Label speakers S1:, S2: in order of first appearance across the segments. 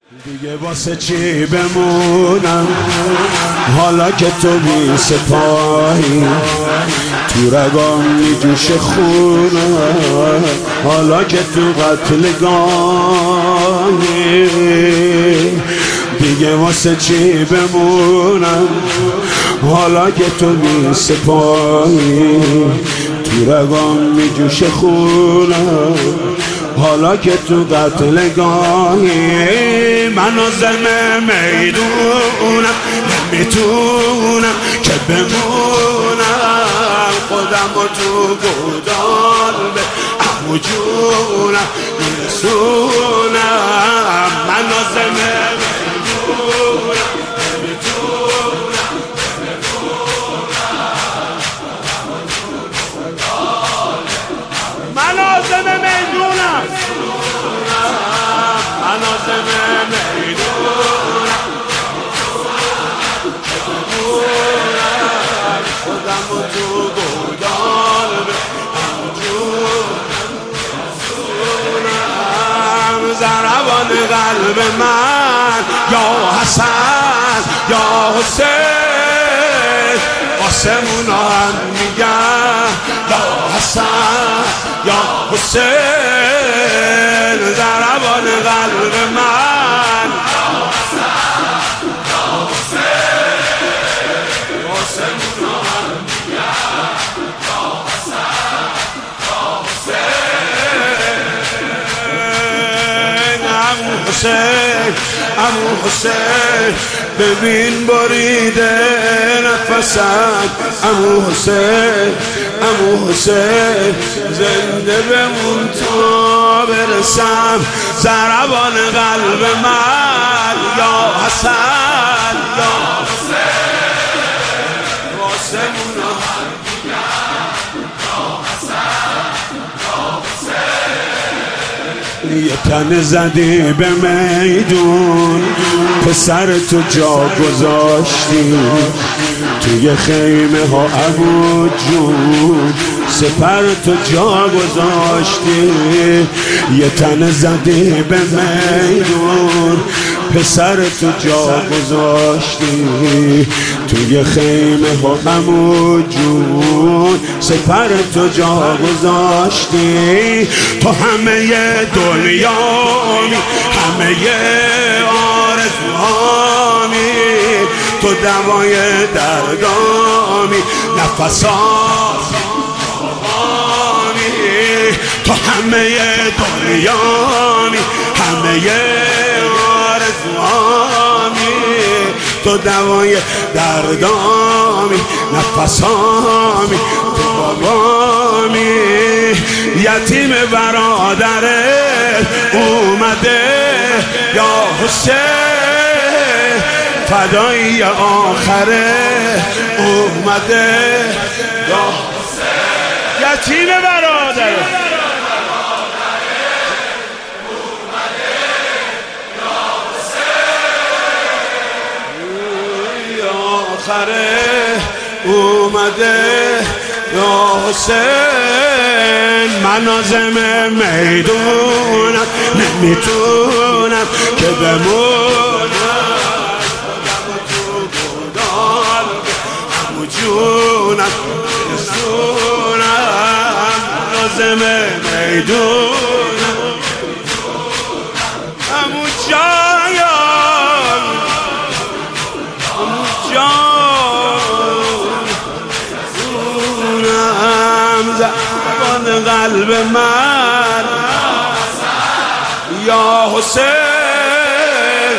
S1: دیگه واسه چی بمونم حالا که تو بی سپاهی، تو رگام میجوش خونم حالا که تو قتلگاهی. دیگه واسه چی بمونم حالا که تو بی سپاهی، تو رگام میجوش خونم حالا که تو قتلگاهی. من عازم میدونم نمیتونم که بمونم، خودم رو تو گودال به عمو جونم میرسونم. من عازم میدونم نمیتونم من عازم میدونم من عازم میدونم خودم رو تو گودال به جونم. ضربان قلب من یا حسن یا حسین، آسمون هم میگن یا حسن یا حسین. ضربان قلب من یا حسن یا حسین، آسمون هم میگن یا حسن یا حسین. عمو حسین عمو حسین ببین بریده نفسم، عمو حسین عمو حسین زنده بمون تا برسم. ضربان قلب من یا حسن یا حسین، آسمون هم میگن یا حسن یا حسین. یه تن زدی به میدون، پسر تو جا گذاشتی توی خیمه ها عمو جون، سپر تو جا گذاشتی. یه تن زدی به میدون، پسر تو جا گذاشتی توی خیمه ها عمو جون، سپر تو جا گذاشتی. تو همه دنیامی همه آرزوهامی، تو دوای دردامی نفساتی تو همه دنیامی همه آرزوهامی، تو دوای دردامی نفسامی تو بابامی. یتیم برادرت اومده یا حسین، فدایی آخره اومده یا حسین. یتیم برادرت اومده یا حسین. من عازم میدونم نمیتونم که بمونم، خودم تو گودال عمو جونم رسونم. من عازم میدونم عمو جان عمو جان. ضربان قلب من یا حسین،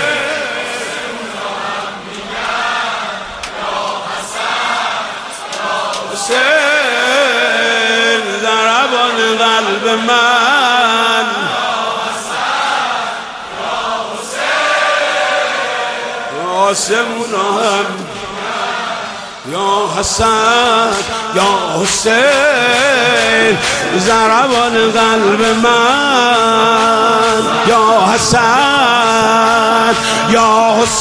S1: حسین. ضربان قلب من آسمون هم یا حسن یا حسین. ضربان قلب من یا حسن یا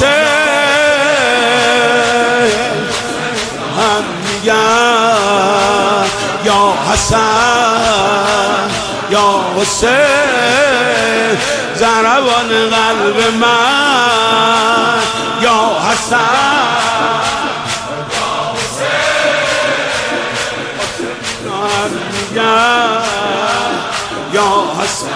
S1: حسین. هم میگن یا حسن یا حسین. ضربان قلب من یا حسن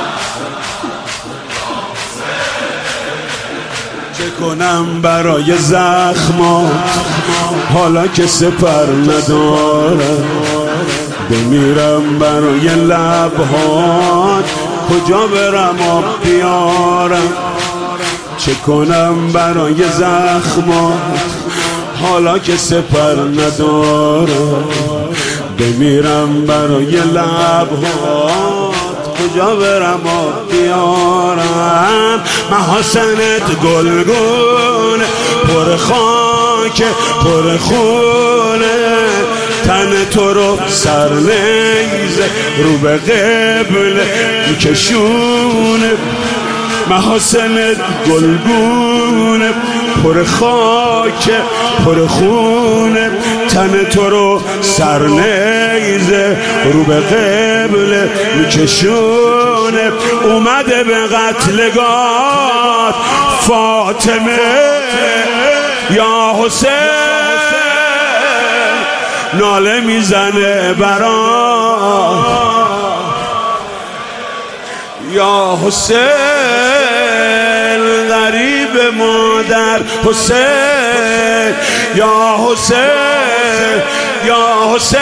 S1: چه کنم برای زخمات حالا که سپر ندارم، بمیرم برای لبهات کجا برم آب بیارم. چه کنم برای زخمات حالا که سپر ندارم، بمیرم برای لبهات کجا برم آب بیارم. محاسنت گلگون پر خاک پر خونه، تن تو رو سر نیزه رو به قبله میکشونه. محاسنت گلگونه پر خاک پر خونه، تن تو رو سر نیزه رو به قبله میکشونه. اومده به قتلگاه فاطمه یا حسین، ناله میزنه برا یا حسین. غریب مادر حسین یا حسین یا حسین،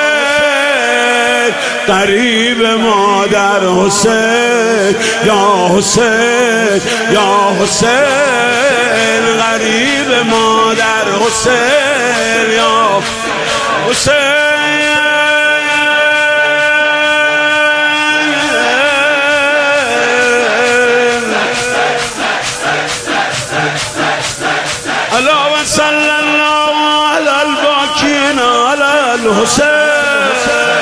S1: غریب مادر حسین یا حسین یا حسین، غریب مادر حسین یا حسین. اللهم صل الله على الباكين على الحسين.